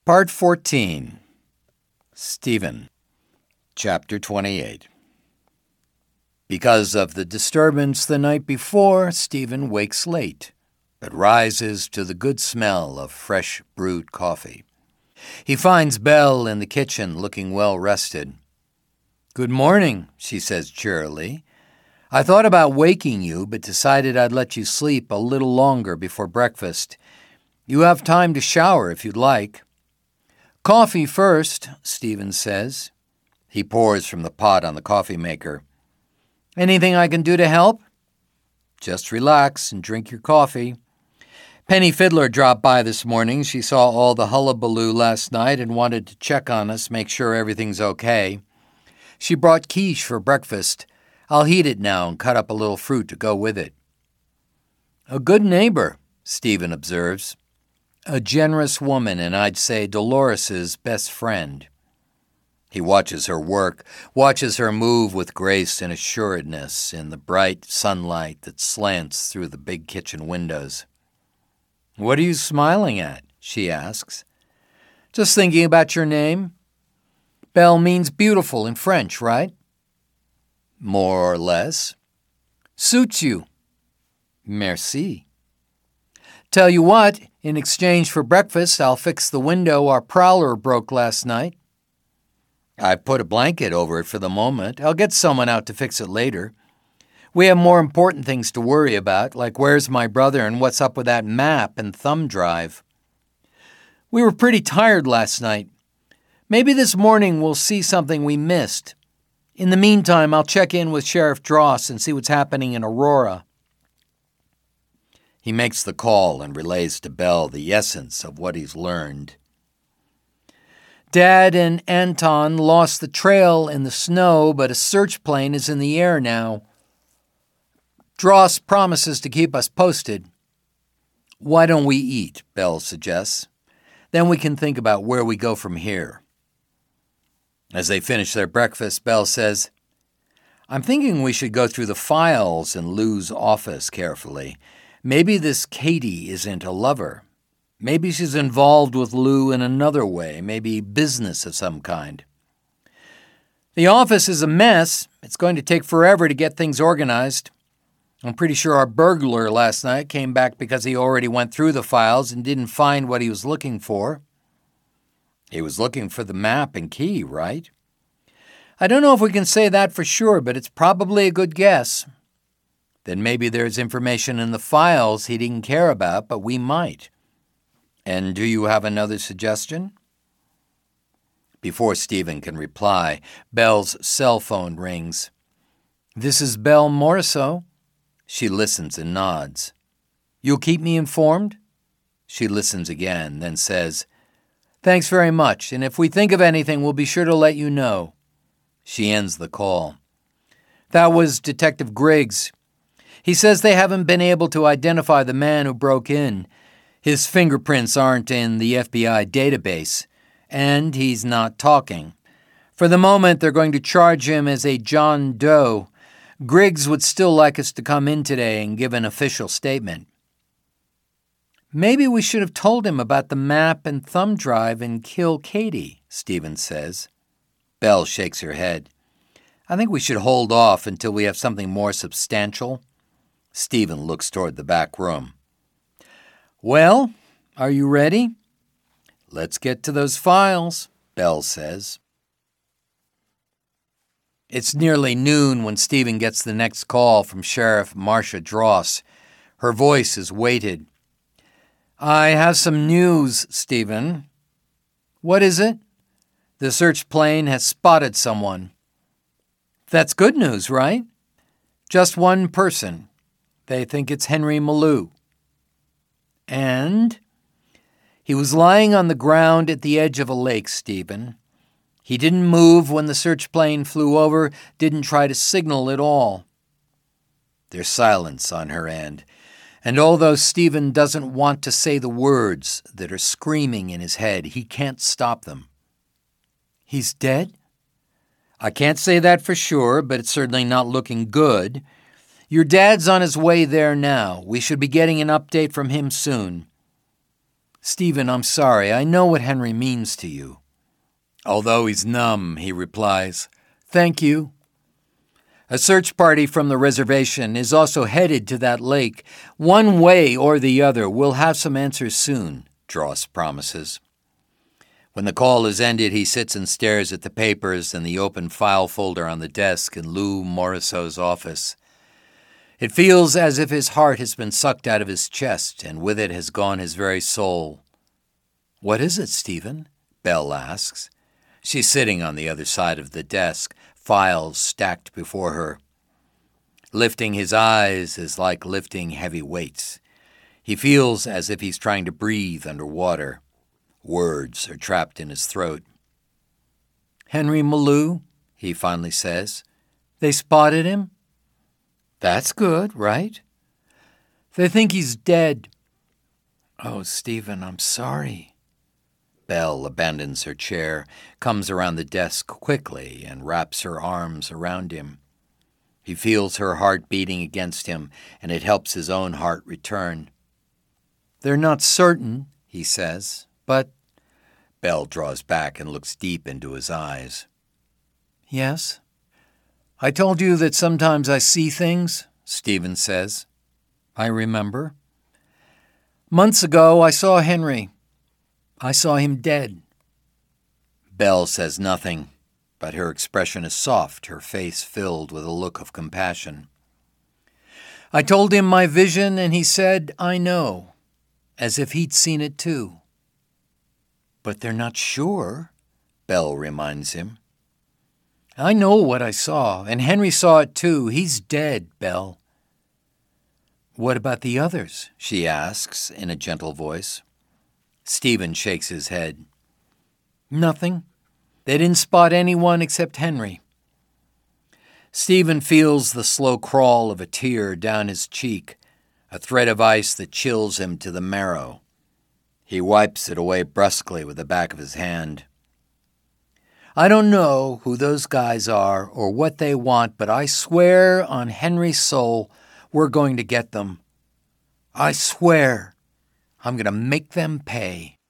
Part 14. Stephen. Chapter 28. Because of the disturbance the night before, Stephen wakes late, but rises to the good smell of fresh brewed coffee. He finds Belle in the kitchen looking well rested. "Good morning," she says cheerily. "I thought about waking you, but decided I'd let you sleep a little longer before breakfast. You have time to shower if you'd like." "Coffee first," Stephen says. He pours from the pot on the coffee maker. "Anything I can do to help?" "Just relax and drink your coffee." "Penny Fiddler dropped by this morning. She saw all the hullabaloo last night and wanted to check on us, make sure everything's okay. She brought quiche for breakfast. I'll heat it now and cut up a little fruit to go with it." "A good neighbor," Stephen observes. "A generous woman, and I'd say Dolores's best friend." He watches her work, watches her move with grace and assuredness in the bright sunlight that slants through the big kitchen windows. "What are you smiling at?" she asks. "Just thinking about your name. Belle means beautiful in French, right?" "More or less." "Suits you." "Merci." "Tell you what, in exchange for breakfast, I'll fix the window our prowler broke last night." "I put a blanket over it for the moment. I'll get someone out to fix it later. We have more important things to worry about, like where's my brother and what's up with that map and thumb drive." "We were pretty tired last night. Maybe this morning we'll see something we missed. In the meantime, I'll check in with Sheriff Dross and see what's happening in Aurora." He makes the call and relays to Belle the essence of what he's learned. "Dad and Anton lost the trail in the snow, but a search plane is in the air now. Dross promises to keep us posted." "Why don't we eat?" Belle suggests. "Then we can think about where we go from here." As they finish their breakfast, Belle says, "I'm thinking we should go through the files in Lou's office carefully. Maybe this Katie isn't a lover. Maybe she's involved with Lou in another way, maybe business of some kind." "The office is a mess. It's going to take forever to get things organized. I'm pretty sure our burglar last night came back because he already went through the files and didn't find what he was looking for." "He was looking for the map and key, right?" "I don't know if we can say that for sure, but it's probably a good guess." "Then maybe there's information in the files he didn't care about, but we might. And do you have another suggestion?" Before Stephen can reply, Belle's cell phone rings. "This is Belle Morisseau." She listens and nods. "You'll keep me informed?" She listens again, then says, "Thanks very much, and if we think of anything, we'll be sure to let you know." She ends the call. "That was Detective Griggs. He says they haven't been able to identify the man who broke in. His fingerprints aren't in the FBI database, and he's not talking. For the moment, they're going to charge him as a John Doe. Griggs would still like us to come in today and give an official statement." "Maybe we should have told him about the map and thumb drive and kill Katie," Stephen says. Belle shakes her head. "I think we should hold off until we have something more substantial." Stephen looks toward the back room. "Well, are you ready?" "Let's get to those files," Belle says. It's nearly noon when Stephen gets the next call from Sheriff Marcia Dross. Her voice is weighted. "I have some news, Stephen." "What is it?" "The search plane has spotted someone." "That's good news, right?" "Just one person. They think it's Henry Malou." "And?" "He was lying on the ground at the edge of a lake, Stephen. He didn't move when the search plane flew over, didn't try to signal at all." There's silence on her end, and although Stephen doesn't want to say the words that are screaming in his head, he can't stop them. "He's dead?" "I can't say that for sure, but it's certainly not looking good. Your dad's on his way there now. We should be getting an update from him soon." Stephen, I'm sorry. I know what Henry means to you. Although he's numb, he replies, Thank you. A search party from the reservation is also headed to that lake. One way or the other, we'll have some answers soon, Dross promises. When the call is ended, he sits and stares at the papers and the open file folder on the desk in Lou Morisot's office. It feels as if his heart has been sucked out of his chest, and with it has gone his very soul. What is it, Stephen? Belle asks. She's sitting on the other side of the desk, files stacked before her. Lifting his eyes is like lifting heavy weights. He feels as if he's trying to breathe underwater. Words are trapped in his throat. Henry Malou, he finally says. They spotted him? That's good, right? They think he's dead. Oh, Stephen, I'm sorry. Belle abandons her chair, comes around the desk quickly, and wraps her arms around him. He feels her heart beating against him, and it helps his own heart return. They're not certain, he says, but... Belle draws back and looks deep into his eyes. Yes? I told you that sometimes I see things, Stephen says. I remember. Months ago, I saw Henry. I saw him dead. Belle says nothing, but her expression is soft, her face filled with a look of compassion. I told him my vision, and he said, I know, as if he'd seen it too. But they're not sure, Belle reminds him. I know what I saw, and Henry saw it too. He's dead, Belle. What about the others? She asks in a gentle voice. Stephen shakes his head. Nothing. They didn't spot anyone except Henry. Stephen feels the slow crawl of a tear down his cheek, a thread of ice that chills him to the marrow. He wipes it away brusquely with the back of his hand. I don't know who those guys are or what they want, but I swear on Henry's soul we're going to get them. I swear I'm going to make them pay.